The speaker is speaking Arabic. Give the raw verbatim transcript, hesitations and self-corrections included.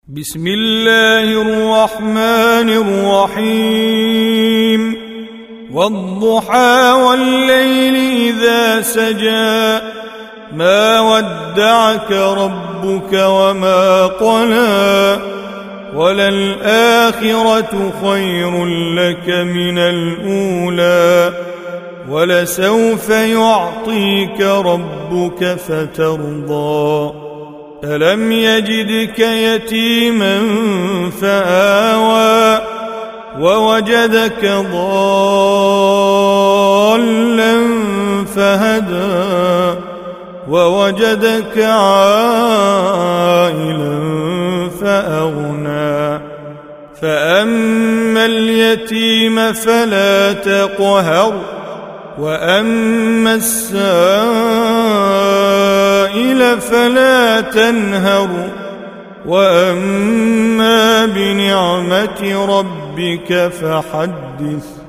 بسم الله الرحمن الرحيم والضحى والليل إذا سجى ما ودعك ربك وما قلى وللآخرة خير لك من الأولى ولسوف يعطيك ربك فترضى ألم يجدك يتيما فآوى ووجدك ضالا فهدى ووجدك عائلا فأغنى فأما اليتيم فلا تقهر وأما السائل فلا تنهر وأما بنعمة ربك فحدث.